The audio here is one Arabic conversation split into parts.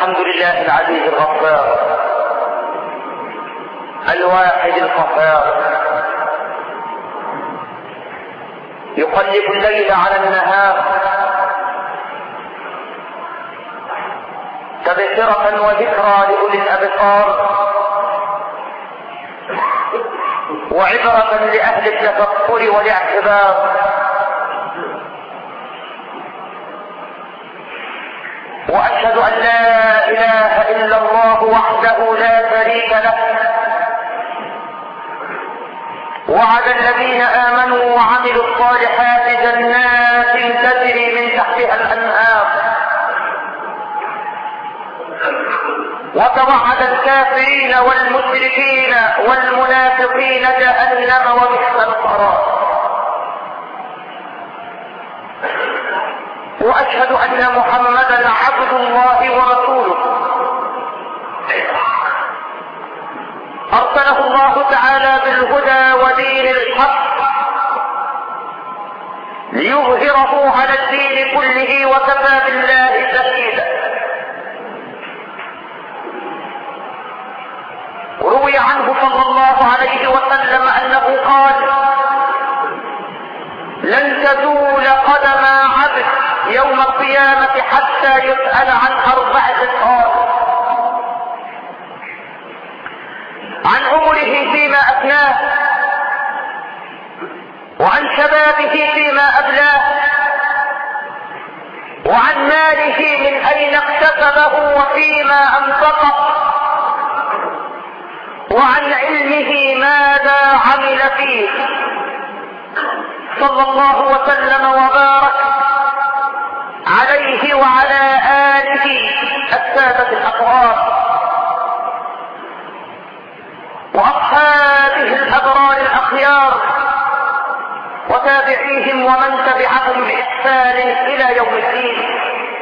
الحمد لله العزيز الغفار الواحد القهار، يقلب الليل على النهار تبصرة وذكرى لأولي الأبصار وعبرة لأهل التفكر والاعتبار. وأشهد أن لا إله إلا الله وحده لا شريك له، وعد الذين آمنوا وعملوا الصالحات جنات تجري من تحتها الأنهار، وتوعد الكافرين والمشركين والمنافقين جهنم وبئس القرار. وأشهد أن محمدا عبد الله ورسوله أرسله الله تعالى بالهدى ودين الحق ليظهره على الدين كله وكفى بالله شهيدا. روي عنه صلى الله عليه وسلم أنه قال: لن تزول قدم عبد يوم القيامة حتى يسأل عن 4 خصال: عن عمره فيما أفناه، وعن شبابه فيما أبلاه، وعن ماله من أين اكتسبه وفيما أنفقه، وعن علمه ماذا عمل فيه. صلى الله وسلم وبارك عليه وعلى آله السادة الأطهار وأصحابه الأبرار الأخيار وتابعيهم ومن تبعهم بإحسان إلى يوم الدين.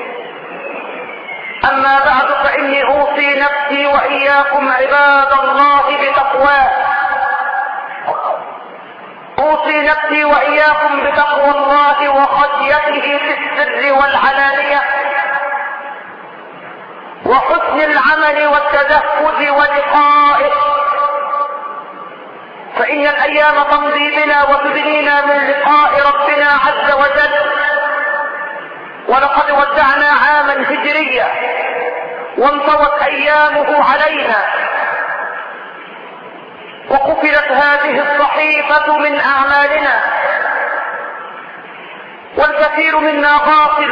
أما بعد، فإني أوصي نفسي وإياكم عباد الله بتقواه. أوصي نفسي وإياكم بتقوى الله وخشيته في السر والعلانية، وحسن العمل والتزهد ولقائه، فإن الأيام تمضي بنا وتدنينا من لقاء ربنا عز وجل، ولقد ودعنا عاما هجريا وانطوت أيامه علينا، وقفلت هذه الصحيفة من أعمالنا، والكثير منا غافل،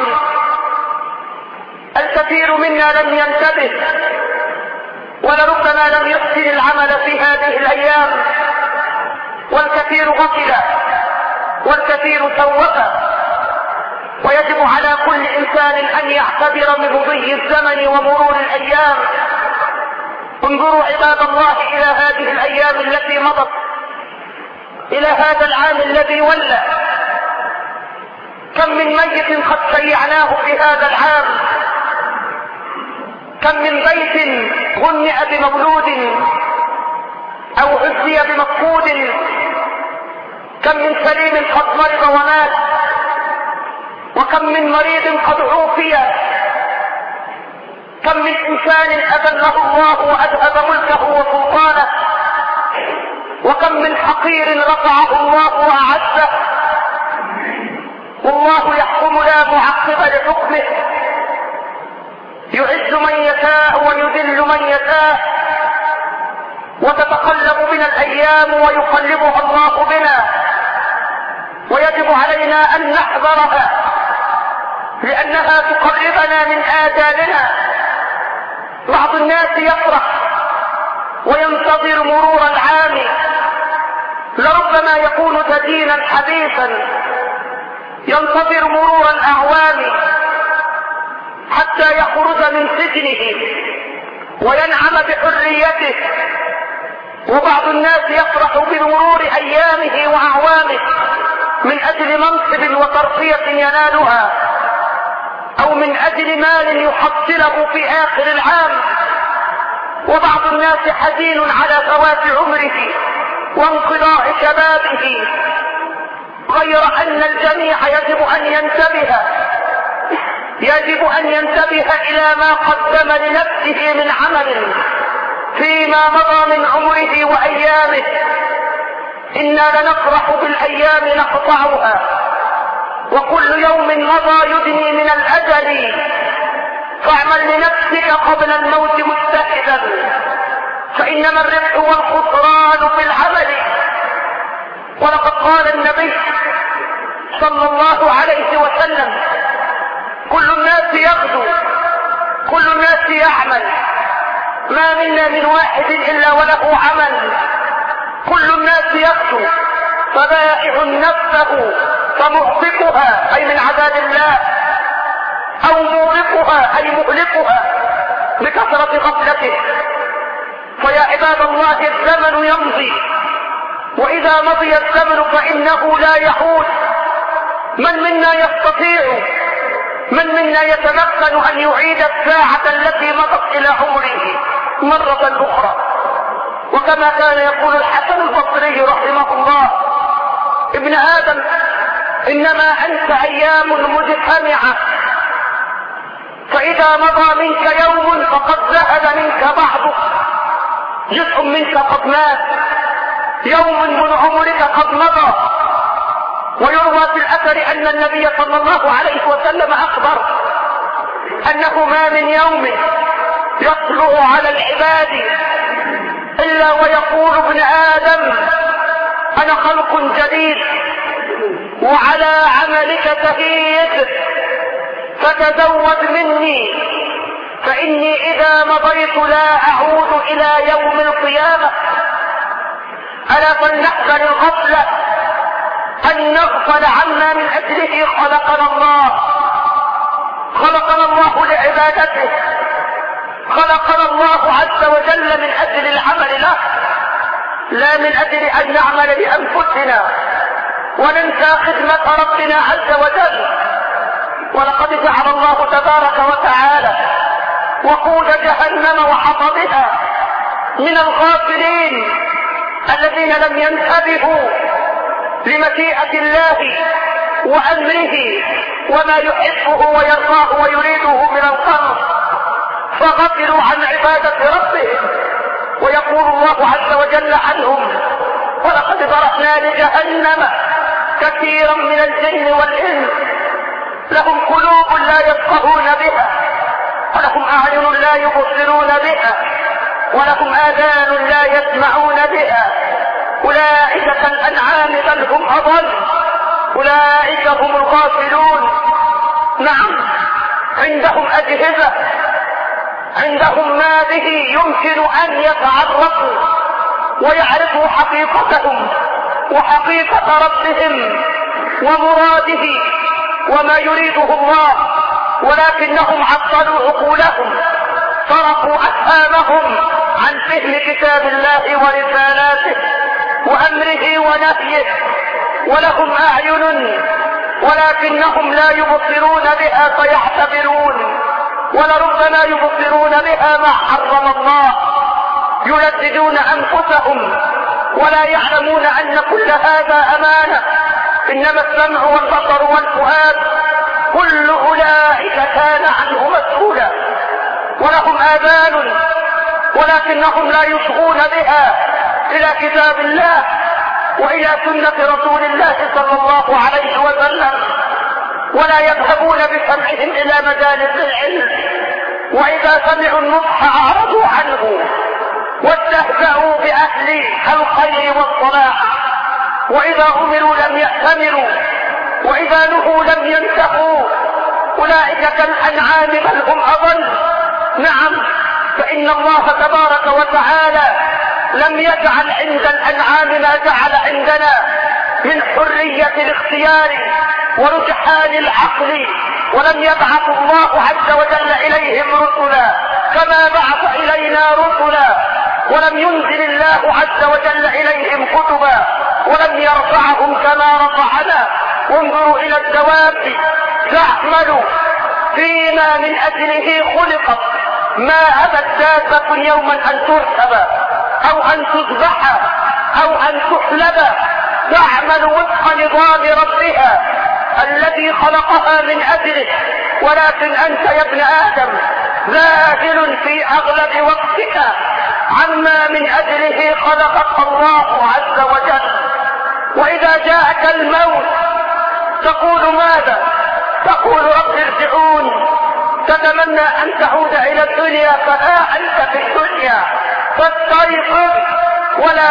الكثير منا لم ينتبه، ولربما لم يحسن العمل في هذه الأيام، والكثير غفل والكثير سوف. ويجب على كل إنسان أن يعتبر من مضي الزمن ومرور الأيام. انظروا عباد الله إلى هذه الأيام التي مضت، إلى هذا العام الذي ولى. كم من ميت قد شيعناه في هذا العام، كم من بيت غنئ بمولود أو عزي بمفقود، كم من سليم قد مرض ومات، وكم من مريض قد عوفي، كم من إنسان أذله الله وأذهب ملكه وسلطانه، وكم من حقير رفعه الله وأعزه. والله يحكم لا معقب لحكمه، يعز من يشاء ويذل من يشاء، وتتقلب بنا الأيام ويقلبها الله بنا، ويجب علينا أن نحذرها لأنها تقربنا من آجالنا. بعض الناس يفرح وينتظر مرور العام، لربما يكون دينا حديثا، ينتظر مرور الأعوام حتى يخرج من سجنه وينعم بحريته. وبعض الناس يفرح بمرور أيامه وأعوامه من أجل منصب وترقية ينالها، أو من أجل مال يحصله في آخر العام. وبعض الناس حزين على فوات عمره وانقضاء شبابه، غير أن الجميع يجب أن ينتبه يجب أن ينتبه إلى ما قدم لنفسه من عمل فيما مضى من عمره وأيامه. إنا لنفرح بالأيام نقطعها، وكل يوم مضى يدني من الأجل، فاعمل لنفسك قبل الموت مجتهدا، فإنما الربح والخسران في العمل. ولقد قال النبي صلى الله عليه وسلم: كل الناس يغدو، كل الناس يعمل، ما منا من واحد إلا وله عمل. كل الناس يغدو، فبائع نفسه فمحبطها أي من عذاب الله، أو موبقها أي مهلكها بكثرة غفلته. فيا عباد الله، الزمن يمضي، وإذا مضي الزمن فإنه لا يعود. من منا يستطيع، من منا يتمكن أن يعيد الساعة التي مضت إلى عمره مرة أخرى؟ وكما كان يقول الحسن البصري رحمه الله: ابن آدم، إنما أنت أيام مجتمعة، فإذا مضى منك يوم فقد ذهب منك بعضه، جزء منك قد مات، يوم من عمرك قد مضى. ويروى في الأثر أن النبي صلى الله عليه وسلم أخبر أنه ما من يوم يطلع على العباد إلا ويقول ابن آدم: أنا خلق جديد وعلى عملك شهيد، فتزود مني، فإني إذا مضيت لا أعود إلى يوم القيامة. ألا فلنحذر الغفلة، أن نغفل عما من أجله خلقنا الله. خلقنا الله لعبادته، خلقنا الله عز وجل من أجل العمل له، لا من أجل أن نعمل لأنفسنا وننسى خدمة ربنا عز وجل. ولقد جعل الله تبارك وتعالى وقود جهنم وحطبها من الغافلين الذين لم ينتبهوا لمشيئة الله وأمره وما يحبه ويرضاه ويريده من الخلق، فغفلوا عن عبادة ربهم. ويقول الله عز وجل عنهم: ولقد ذرأنا لجهنم كثيرا من الجن والإنس، لهم قلوب لا يفقهون بها، ولهم أعين لا يبصرون بها، ولهم آذان لا يسمعون بها، أولئك كالأنعام بل هم أضل، أولئك هم الغافلون. نعم، عندهم أجهزة، عندهم ما به يمكن أن يتعرفوا ويعرفوا حقيقتهم وحقيقة ربهم ومراده وما يريده الله، ولكنهم عطلوا عقولهم، صرفوا أفهامهم عن فهم كتاب الله ورسالاته وأمره ونهيه. ولهم أعين ولكنهم لا يبصرون بها فيعتبرون، ولربما يبصرون بها ما حرم الله، يلذذون أنفسهم ولا يعلمون أن كل هذا أمانة. إنما السمع والبصر والفؤاد كل أولئك كان عنه مسؤولا. ولهم آذان ولكنهم لا يصغون بها إلى كتاب الله وإلى سنة رسول الله صلى الله عليه وسلم، ولا يذهبون بسمعهم إلى مجالس العلم، وإذا سمعوا النصح أعرضوا عنه واستهزأوا بأهل الخير والصلاح، وإذا أمروا لم يأتمروا، وإذا نهوا لم ينتهوا. أولئك كالأنعام بل هم أضل. نعم، فإن الله تبارك وتعالى لم يجعل عند الأنعام ما جعل عندنا من حرية الاختيار ورجحان العقل، ولم يبعث الله عز وجل إليهم رسلا كما بعث إلينا رسلا، ولم ينزل الله عز وجل إليهم كتبا، ولم يرفعهم كما رفعنا. وانظروا إلى الدواب تعمل فيما من أجله خلقت، ما أبت دابة يوما أن تركب أو أن تذبح أو أن تحلب، تعمل وفق نظام ربها الذي خلقها من أجله، ولكن أنت يا ابن آدم ذاهل في أغلب وقتك عما من أجله خلقك الله عز وجل. وإذا جاءك الموت تقول ماذا؟ تقول رب ارجعون، تتمنى أن تعود إلى الدنيا فها أنت في الدنيا، فاستيقظ ولا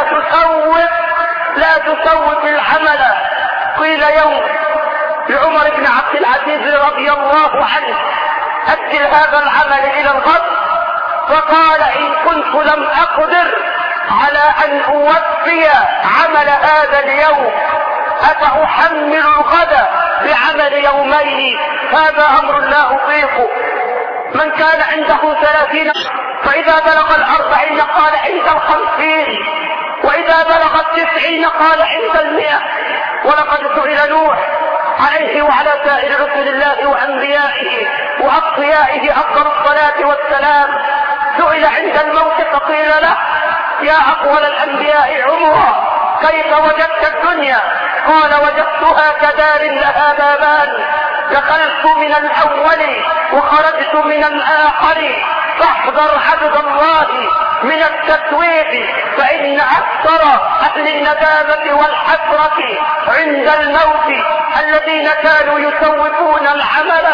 تسوف العمل. قيل يوم لعمر بن عبد العزيز رضي الله عنه أجل هذا العمل إلى الغد، فقال إن كنت لم أقدر على أن أوفي عمل هذا اليوم أفأحمل الغد بعمل يومين؟ هذا أمر لا أطيقه. من كان عنده 30 فإذا بلغ 40 قال عند 50، وإذا بلغ 90 قال عند 100. ولقد سئل نوح عليه وعلى سائر رسل الله وأنبيائه وأصفيائه أفضل الصلاة والسلام، سئل عند الموت فقيل له يا أطول الأنبياء عمرا كيف وجدت الدنيا؟ قال وجدتها كدار لها بابان، دخلت من الأول وخرجت من الآخر، فاحذر عبد الله من التسويف، فإن أكثر أهل الندامة والحسرة عند الموت الذين كانوا يسوفون العمل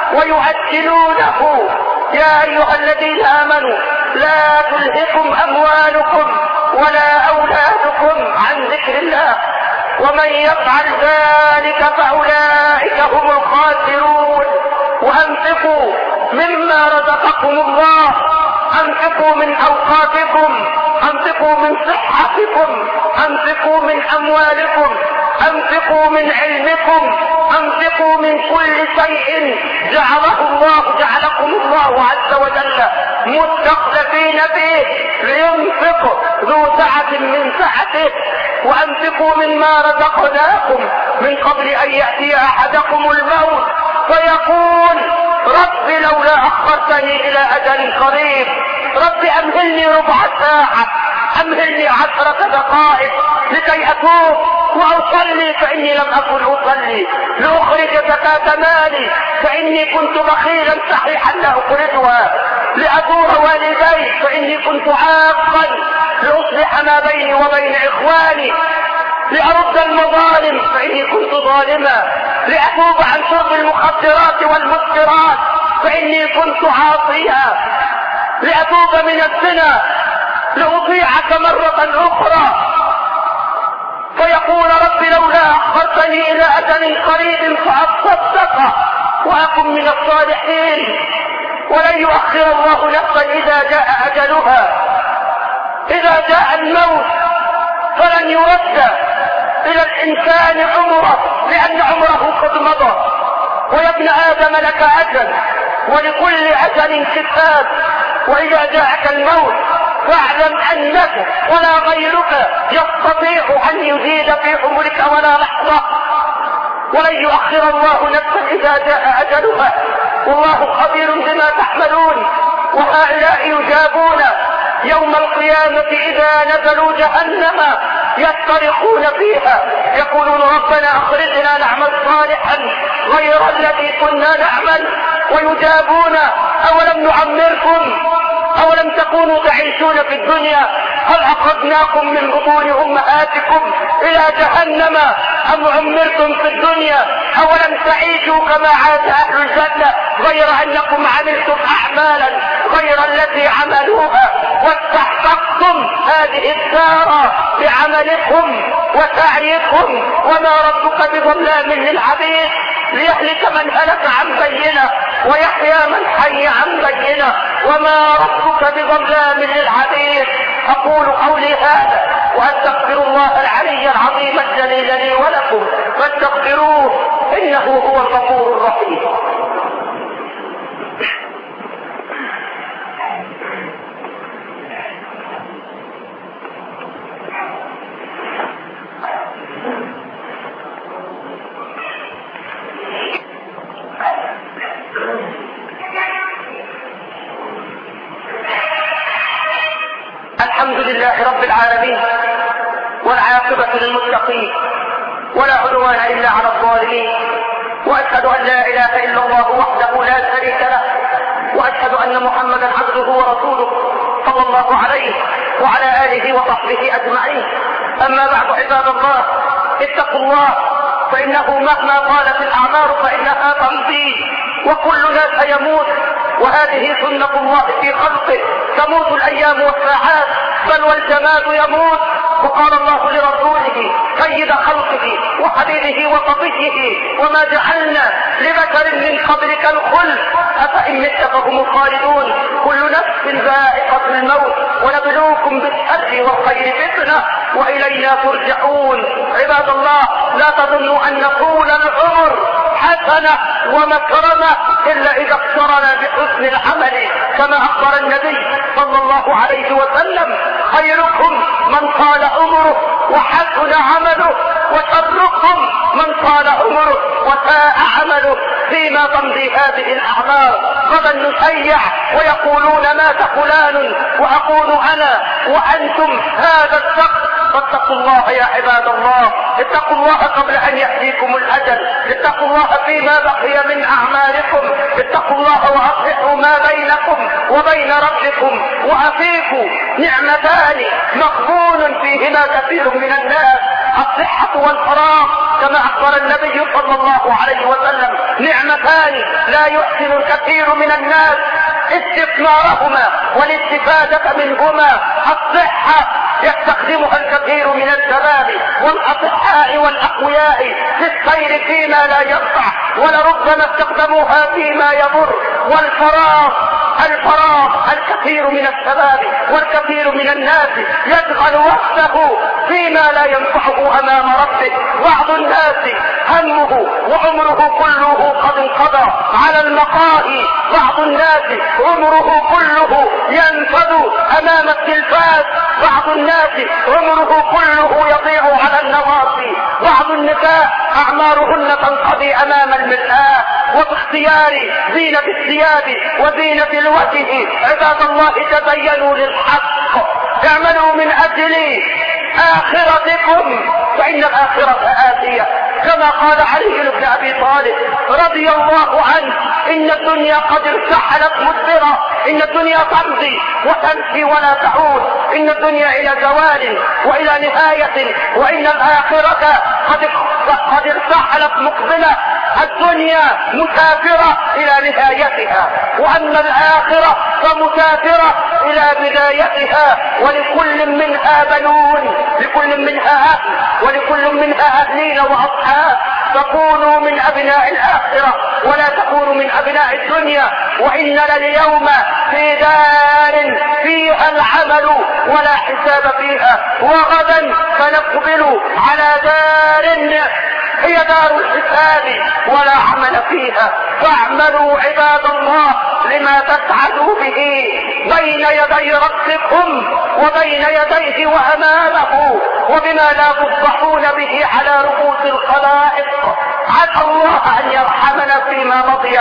ويؤجلونه. يا أيها الذين آمنوا لا تلهكم أموالكم ولا أولادكم عن ذكر الله ومن يفعل ذلك فأولئك هم الخاسرون. وأنفقوا مما رزقكم الله، أنفقوا من أوقاتكم، أنفقوا من صحتكم، أنفقوا من أموالكم، أنفقوا من علمكم، أنفقوا من كل شيء جعلكم الله عز وجل مستخلفين فيه لينفق ذو سعة من سعته. وأنفقوا مما رزقناكم من قبل أن يأتي أحدكم الموت فيقول رب لولا أخرتني إلى أجل قريب، رب أمهلني ربع ساعة، أمهلني 10 دقائق لكي أتوب وأصلي فإني لم أكن أصلي، لأخرج زكاة مالي فإني كنت بخيلا صحيحا لا أخرجها، لأزور والدي فإني كنت عاقا، لأصلح ما بيني وبين إخواني، لأرد المظالم فإني كنت ظالما، لأتوب عن شرب المخدرات والمسكرات فإني كنت عاصيا، لأتوب من الزنا، لأطيعك مرة أخرى. فيقول رب لولا أخرتني إلى أجل قريب فأصدق وأكن من الصالحين. ولن يؤخر الله نفسا إذا جاء أجلها. إذا جاء الموت فلن يرد إلى الإنسان عمره، لأن عمره قد مضى. ويا ابن آدم لك أجل ولكل أجل كتاب، وإذا جاءك الموت فاعلم أنك ولا غيرك يستطيع أن يزيد في عمرك ولا لحظة. ولن يؤخر الله نفسا إذا جاء أجلها، والله خبير بما تعملون. وهؤلاء يجابون يوم القيامة إذا نزلوا جهنم يصطرخون فيها يقولون ربنا أخرجنا نعمل صالحا غير الذي كنا نعمل. ويجابون أولم نعمركم أولم تكونوا تعيشون في الدنيا هل أخرجناكم من بطون أمهاتكم إلى جهنم أم عمرتم في الدنيا أولم تعيشوا كما عاش أهل الجنة غير أنكم عملتم أعمالا غير التي عملوها واستحققتم هذه الدار بعملكم وسعيكم وما ربك بظلام للعبيد ليهلك من هلك عن بينه ويحيى من حي عن بينه وما ربك بظلام للعبيد. أقول قولي هذا وأستغفر الله العلي العظيم الجليل لي ولكم فاستغفروه إنه هو الغفور الرحيم. الحمد لله رب العالمين والعاقبة للمتقين ولا عدوان إلا على الظالمين وأشهد أن لا إله إلا الله وحده لا شريك له، وأشهد أن محمدا عبده ورسوله صلى الله عليه وعلى آله وصحبه أجمعين. أما بعد عباد الله، اتقوا الله، فإنه مهما طالت الأعمار فإنها تمضي، وكلنا سيموت، وهذه سنة الله في خلقه، تموت الأيام والساعات، بل والجماد يموت. وقال الله لرسوله سيد خلقه وحبيبه وصفيه: وما جعلنا لبشر من قبلك الخلد أفإن مت فهم الخالدون، كل نفس ذائقة الموت، ونبلوكم بالشر والخير فتنة وإلينا ترجعون. عباد الله، لا تظنوا أن طول العمر حسنة ومكرمة إلا إذا اقترن بحسن العمل، كما أخبر النبي صلى الله عليه وسلم: خيركم من طال عمره وحسن عمله، وشركم من طال عمره وساء عمله. فيما تمضي هذه الأعمار غدا نشيع ويقولون مات فلان، وأقول أنا وأنتم هذا الشخص. فاتقوا الله يا عباد الله، اتقوا الله قبل أن يأتيكم الأجل، اتقوا الله فيما بقي من أعمالكم، اتقوا الله وأصلحوا ما بينكم وبين ربكم، وأفيكوا نعمتان مغبون فيهما كثير من الناس: الصحة والفراغ، كما أخبر النبي صلى الله عليه وسلم: نعمتان لا يحسن الكثير من الناس استثمارهما والاستفادة منهما. الصحة يستخدمها الكثير من الشباب والأصحاء والأقوياء في السير فيما لا ينفع، ولربما استخدموها فيما يضر. والفراغ الكثير من الشباب والكثير من الناس يشغل وقته فيما لا ينفعه أمام ربه. بعض الناس همه وعمره كله قد انقضى على المقاهي، بعض الناس عمره كله ينفذ أمام التلفاز، بعض الناس عمره كله يضيع على النواصي، بعض النساء أعمارهن تنقضي أمام المرآة وباختيار زينة الثياب وزينة الوجه. عباد الله، تبينوا للحق، اعملوا من أجل آخرتكم، فإن الآخرة آتية، كما قال علي بن أبي طالب رضي الله عنه: إن الدنيا قد ارتحلت مدبرة، إن الدنيا تمضي وتمشي ولا تعود، إن الدنيا إلى زوال وإلى نهاية، وإن الآخرة قد ارتحلت مقبلة. الدنيا مسافرة إلى نهايتها، وأما الآخرة فمسافرة إلى بدايتها. ولكل منها بنون، لكل منها أهل، ولكل منها أهلين وأصحاب. فكونوا من أبناء الآخرة ولا تكونوا من أبناء الدنيا. وإننا اليوم في دار فيها العمل ولا حساب فيها، وغدا سنقبل على دار هي دار الحساب ولا عمل فيها. فاعملوا عباد الله لما تسعدوا به بين يدي ربكم وبين يديه وأمامه، وبما لا تفضحون به على رؤوس الخلائق. عسى الله أن يرحمنا فيما مضي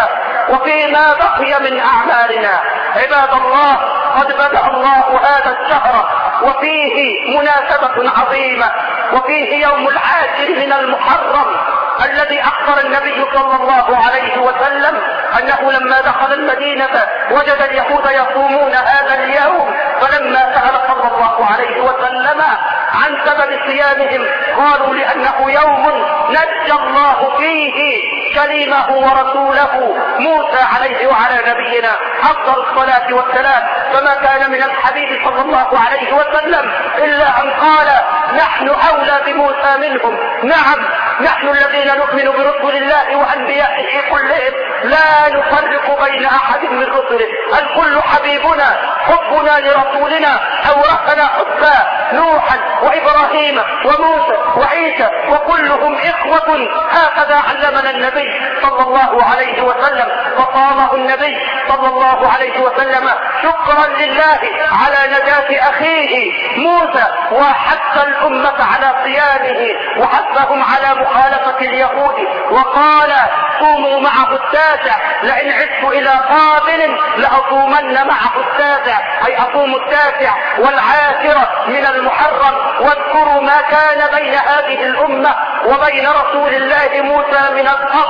وفيما بقي من أعمالنا. عباد الله، قد بدأ الله هذا الشهر وفيه مناسبة عظيمة، وفيه يوم العاشر من المحرم الذي أخبر النبي صلى الله عليه وسلم أنه لما دخل المدينة وجد اليهود يصومون هذا اليوم، فلما سأل صلى الله عليه وسلم عن سبب صيامهم قالوا: لأنه يوم نجى الله فيه كليمه ورسوله موسى عليه وعلى نبينا أفضل الصلاة والسلام. فما كان من الحبيب صلى الله عليه وسلم إلا أن قال: نحن أولى بموسى منهم. نعم، نحن الذين نؤمن برسل الله وأنبيائه كلهم، لا نفرق بين أحد من رسله، الكل حبيبنا، حبنا لرسولنا أورثنا حبا نوحا وإبراهيم وموسى وعيسى، وكلهم إخوة. هكذا علمنا النبي صلى الله عليه وسلم. فقامه النبي صلى الله عليه وسلم شكرا لله على نجاة أخيه موسى، وحث الأمة على صيامه وحثهم على مخالفة اليهود، وقال: صوموا معه التاسع، لئن عدت إلى قابل لأصومن معه التاسع، أي أصوم التاسع والعاشرة من المحرم. واذكروا ما كان بين هذه الأمة وبين رسول الله موسى من الفضل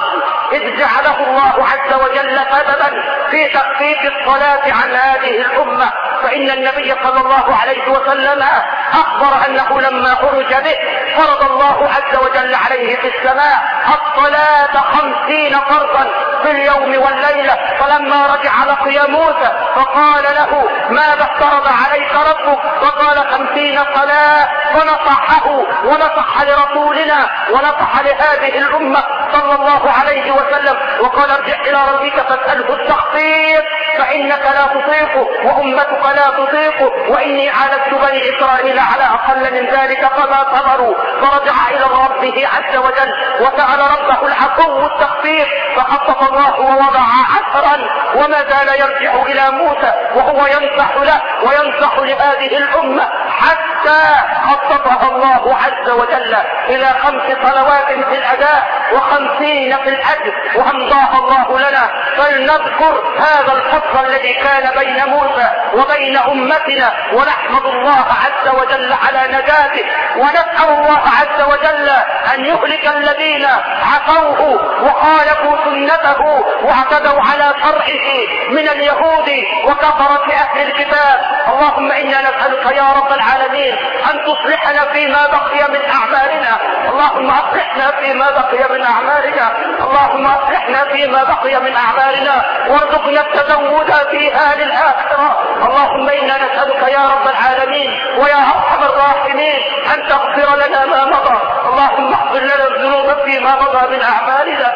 إذ جعله الله عز وجل سببا في تخفيف الصلاة عن هذه الأمة. فإن النبي صلى الله عليه وسلم أخبر أنه لما خرج به فرض الله عز وجل عليه في السماء الصلاة 50 فرضا في اليوم والليلة. فلما رجع لقي موسى فقال له: ماذا افترض عليك ربك؟ وقال: 50 صلاة. فنصحه ونصح لرسولنا ونصح لهذه الأمة صلى الله عليه وسلم وقال: ارجع إلى ربك فاسأله التخفيف فإنك لا تطيقه وأمتك لا تطيقه، وإني عالجت بني إسرائيل على أقل من ذلك فما صبروا. فرجع إلى ربه عز وجل وسأل ربه العفو التخفيف فخفف الله ووضع 10. وما زال يرجع إلى موسى وهو ينصح له وينصح لهذه الأمة حتى خففها الله عز وجل إلى 5 صلوات في الأداء و50 في الأجر وأمضاها الله لنا. فلنذكر هذا الفضل الذي كان بين موسى وبين أمتنا ونحمد الله عز وجل على نجاته، ونسأل الله عز وجل أن يهلك الذين عصوه وخالفوا سنته واعتدوا على شرعه من اليهود وكفرة أهل الكتاب. اللهم إنا نسألك يا رب العالمين أن تصلحنا فيما بقي من أعمالنا. اللهم أصلحنا فيما بقي من أعمالنا. اللهم أصلحنا فيما بقي من أعمالنا وارزقنا التزود فيها للآخرة. اللهم إنا نسألك يا رب العالمين ويا أرحم الراحمين أن تغفر لنا ما مضى. اللهم اغفر لنا الذنوب فيما مضى من أعمالنا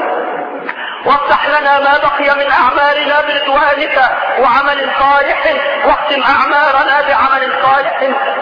وافتح لنا ما بقي من أعمالنا برضوانك وعمل صالح، واختم أعمارنا بعمل صالح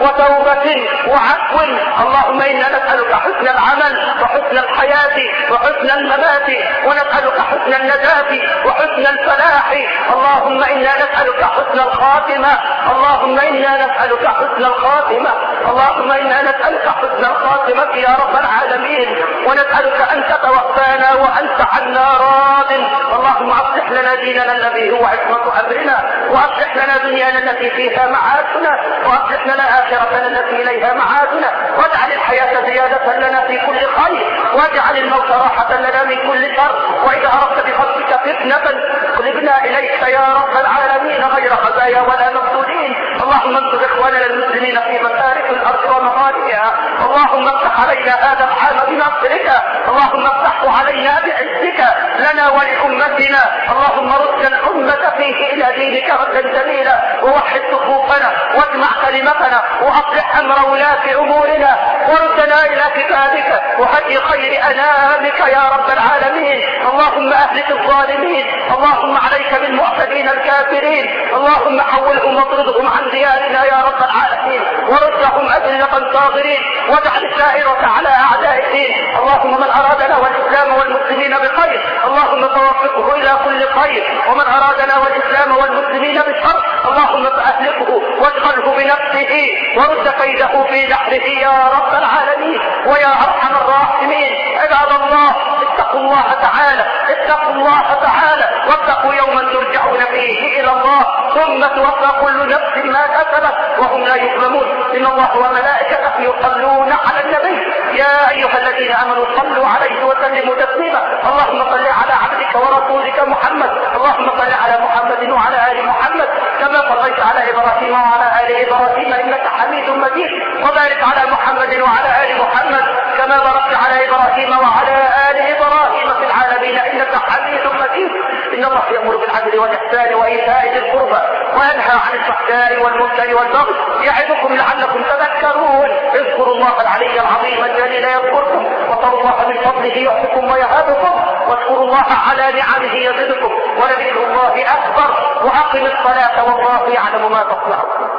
وتوبة وعفو. اللهم إنا نسألك حسن العمل وحسن الحياة وحسن الممات، ونسألك حسن النجاة وحسن الفلاح. اللهم إنا نسألك حسن الخاتمة. اللهم إنا نسألك حسن الخاتمة. اللهم إنا نسألك حسن الخاتمة يا رب العالمين، ونسألك أن تتوفانا وأنت عنا راض. اللهم أصلح لنا ديننا الذي هو عصمة أمرنا، وأصلح لنا دنيانا التي فيها معاشنا، وأصلح لنا آخرتنا التي إليها معادنا، واجعل الحياة زيادة لنا في كل خير، واجعل الموت راحة لنا من كل شر. وإذا أردت بخلقك فتنة قلبنا إليك يا رب العالمين غير خزايا ولا مفتونين. اللهم انصر إخواننا المسلمين في مشارق الأرض ومغاربها. اللهم افتح علينا هذا العام بنصرك، اللهم افتحه علينا بعزك لنا ولأمتنا. اللهم رد الأمة فيه إلى دينك ردا جميلا، ووحد صفوفنا واجمع كلمتنا وأصلح أمر ولاة أمورنا، وردنا إلى كتابك وهدي خير أنامك يا رب العالمين. اللهم أهلك الظالمين، اللهم عليك بالمعتدين الكافرين، اللهم حولهم واطردهم عن ديارنا يا رب العالمين، وردهم أذلة صاغرين، واجعل الدائرة على أعداء الدين. اللهم من أرادنا والإسلام والمسلمين بخير اللهم توفقه إلى كل خير، ومن أرادنا والإسلام والمسلمين بشر اللهم فأهلكه واجعله بنفسه ورد كيده في نحره يا رب العالمين ويا أرحم الراحمين. عباد الله اتقوا الله تعالى، اتقوا الله تعالى، واتقوا يوما ترجعون فيه إلى الله ثم توفى كل نفس ما كسبت وهم لا يظلمون. إن الله وملائكته يصلون على النبي يا أيها الذين آمنوا صلوا عليه وسلموا تسليما. اللهم صل على عبدك ورسولك محمد، اللهم صل على محمد وعلى آل محمد كما صليت على إبراهيم وعلى آل إبراهيم إنك حميد مجيد، وبارك على محمد وعلى آل محمد كما باركت على إبراهيم وعلى آل إبراهيم في العالمين إنك حميد مجيد. إن الله يأمر بالعدل والإحسان وإيتاء ذي القربى وينهى عن الفحشاء والمنكر والبغي يعظكم لعلكم تذكرون. اذكروا الله العلي العظيم الجليل يذكركم، وصلوا الله من فضله يعطكم ويهابكم، واذكروا الله على نعمه يزدكم، ولذكر الله أكبر. وأقم الصلاة والله يعلم ما تصنعون.